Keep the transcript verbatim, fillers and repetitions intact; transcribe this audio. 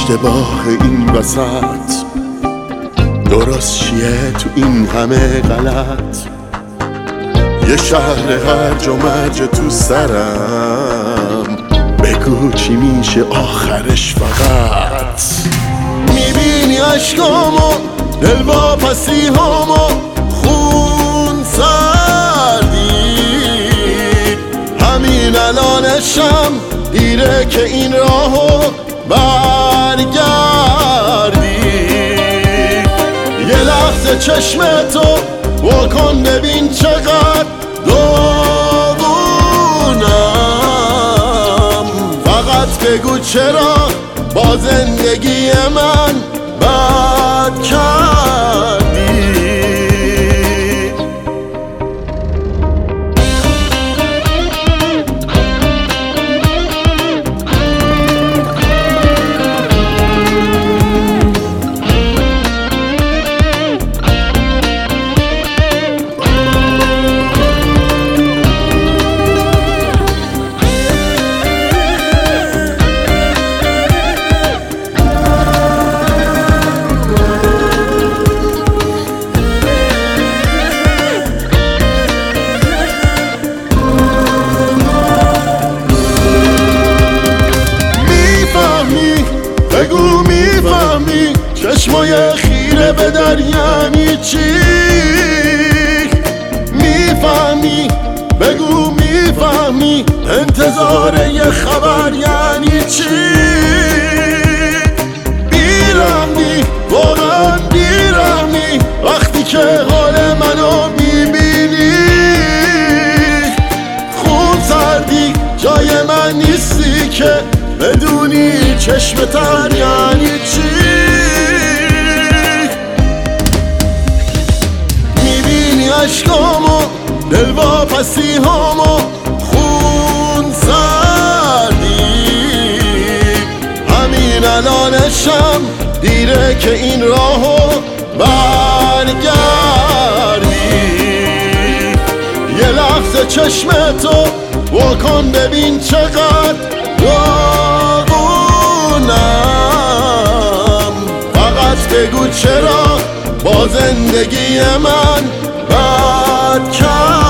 اشتباه این وسط درست چیه تو این همه غلط؟ یه شهر هرج و مرج تو سرم، بگو چی میشه آخرش فقط؟ میبینی عشقامو، دلواپسی هامو، خون سردی، همین الانشم دیره که این راهو برگردی. یه لحظه چشمتو واکن ببین چقدر داغونم، فقط بگو چرا با زندگی من بد کردی. بگو میفهمی چشمای خیره به در یعنی چی؟ میفهمی بگو میفهمی انتظار یه خبر یعنی چی؟ بیرحمی واقعا بیرحمی وقتی که حال منو میبینی، خون سردی جای من نیستی که بدونی چشم تر یعنی چی؟ میبینی عشقامو، دلواپسی هامو، خون سردی، همین الانشم دیره که این راهو برگردی. یه لحظه چشمتو واکن ببین چقدر داغونم، فقط بگو چرا با زندگی من بد کردی.